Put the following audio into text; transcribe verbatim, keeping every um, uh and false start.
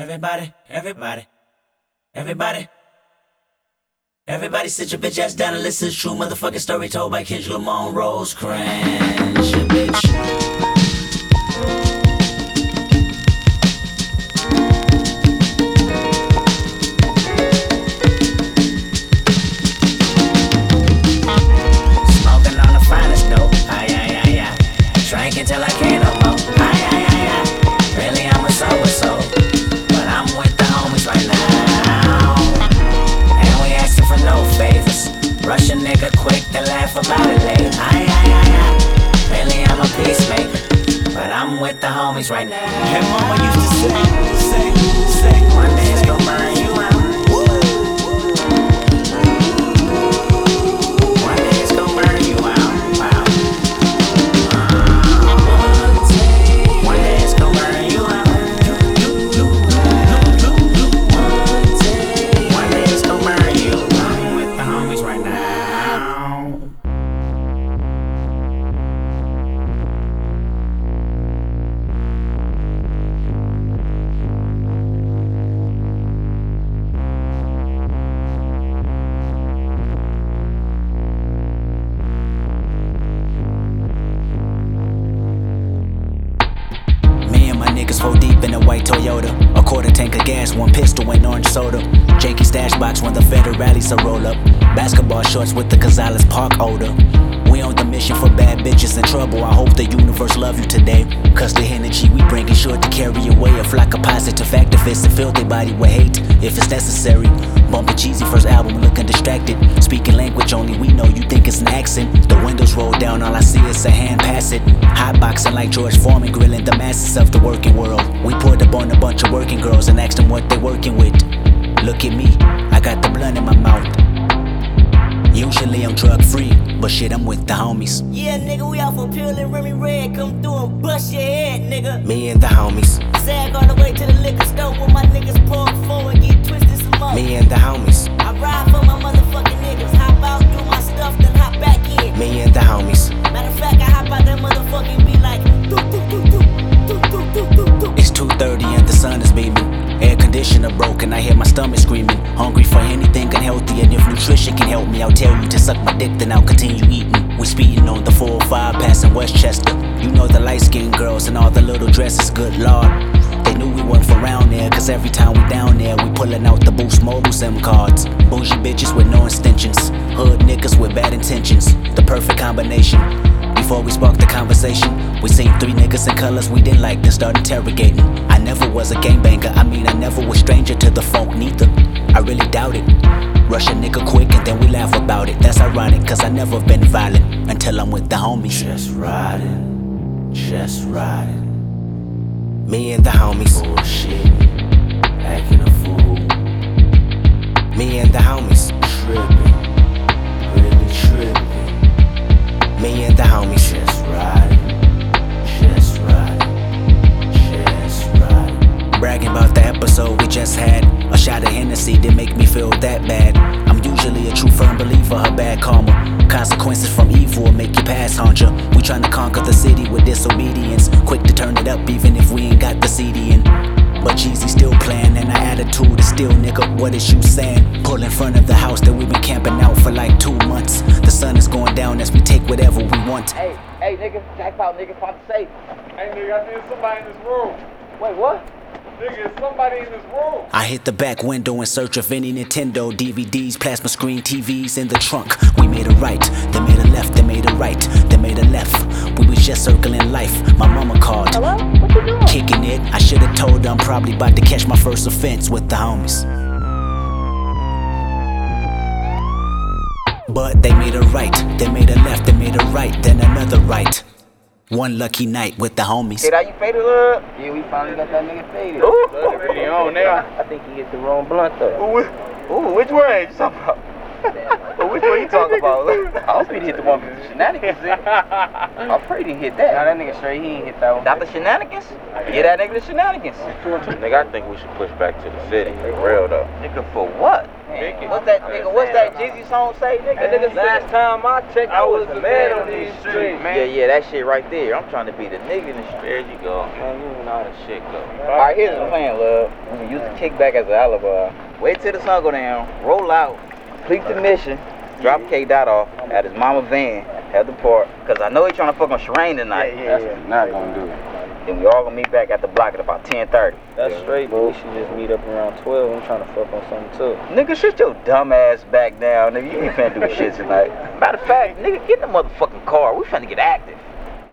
Everybody, everybody, everybody. Everybody sit your bitch ass down and listen to true motherfucking story told by Kendrick Lamar, Rosecrans, your bitch. Smoking on the finest dope, aye, aye, aye, aye. Drinking till I can't no more, aye, aye, aye, aye. Really I'm a sober soul, but I'm with the homies right now. And we asking for no favors. Rush a nigga quick to laugh about it later, aye, aye, aye, aye. Really I'm a peacemaker, but I'm with the homies right now. And mama used to say, say, say, one day it's gon' burn you out. Four deep in a white Toyota, a quarter tank of gas, one pistol and orange soda. Janky stash box when the federal rallies a roll up. Basketball shorts with the Gonzalez Park odor. We on the mission for bad bitches in trouble. I hope the universe love you today. Cause the energy we bring is sure to carry away a flock of positive activists and fill their body with hate if it's necessary. Bumping cheesy first album looking distracted. Speaking language only we know, you think it's an accent. The windows roll down, all I see is a hand pass it. Hotboxing like George Foreman, grilling the masses of the working world. We pulled up on a bunch of working girls and asked them what they working with. Look at me, I got the blunt in my mouth. Usually I'm drug free, but shit I'm with the homies. Yeah nigga, we out for Peel and Remy Red. Come through and bust your head nigga. Me and the homies. Sag all the way to the liquor store with my niggas pour four and get twisted some more. Me and the homies. I ride for my motherfucking niggas. Hop out, do my stuff, then hop back in. Me and the homies. Matter of fact, I hop out that motherfucking be like doo doo doo doo doo doo doo doo doo. It's two thirty and the sun is beaming. Air conditioner broken, I hear my stomach screaming. Hungry for anything unhealthy, and if nutrition can help me, I'll tell you to suck my dick, then I'll continue eating. We speeding on the four oh five passing Westchester. You know the light-skinned girls and all the little dresses, good lord. They knew we weren't from around there, cause every time we down there, we pulling out the Boost Mobile SIM cards. Bougie bitches with no extensions, hood niggas with bad intentions. The perfect combination. Before we sparked the conversation, we seen three niggas in colors we didn't like, then start interrogating. I never was a gangbanger, I mean I never was stranger to the funk neither. I really doubt it. Rush a nigga quick and then we laugh about it. That's ironic, cause I never been violent until I'm with the homies. Just riding, just riding. Me and the homies. Bullshit, acting a fool. Me and the homies. Tripping, really tripping. Me and the homies. Just riding, just riding, just riding. Bragging about the episode we just had. A shot of Hennessy didn't make me feel that bad. I'm usually a true firm believer of bad karma. Consequences from evil will make you pass on ya. We tryna conquer the city with disobedience. Quick to turn it up even if we ain't got the C D in. But Jeezy still playing and our attitude is still nigga, what is you saying? Pull in front of the house that we been camping out for like two months. The sun is going down as we take whatever we want. Hey, hey nigga, jackpot nigga, about to say. Hey nigga, I think somebody in this room. Wait, what? Nigga, it's somebody in this room. I hit the back window in search of any Nintendo, D V Ds, plasma screen, T Vs in the trunk. We made a right, they made a left, they made a right, they made a left. We was just circling life, my mama called. Hello? What you doing? Kicking it, I should've told her I'm probably about to catch my first offense with the homies. But they made a right, they made a left, they made a right, then another right. One lucky night with the homies. Hey, that you faded up? Yeah, we finally got that nigga faded. Ooh, you on there? I think he hit the wrong blunt though. Ooh, ooh, which way you talking about? which one you talking about? I hope he didn't hit the one with the shenanigans in. I'm afraid he hit that. Nah, that nigga straight, he ain't hit that one. Not the shenanigans? Yeah, that nigga the shenanigans. Nigga, I think we should push back to the city. For real though. Nigga, for what? Nigga. What's that nigga? What's that Jeezy song say, nigga? Nigga, Last time I checked, I was the man on these streets. Yeah, yeah, that shit right there. I'm trying to be the nigga in the street. There you go. Man, you know how the shit go. Alright, here's the plan, love. We can use the kickback as an alibi. Wait till the sun go down, roll out, complete the mission, drop K Dot off at his mama van at the park. Cause I know he trying to fuck on Sherane tonight. Yeah, yeah, yeah. Not gonna do it. Then we all gonna meet back at the block at about ten thirty. That's straight, but we should just meet up around twelve. I'm trying to fuck on something too. Nigga, shut your dumb ass back down, nigga. You ain't finna do shit tonight. Matter of fact, nigga, get in the motherfucking car. We finna get active.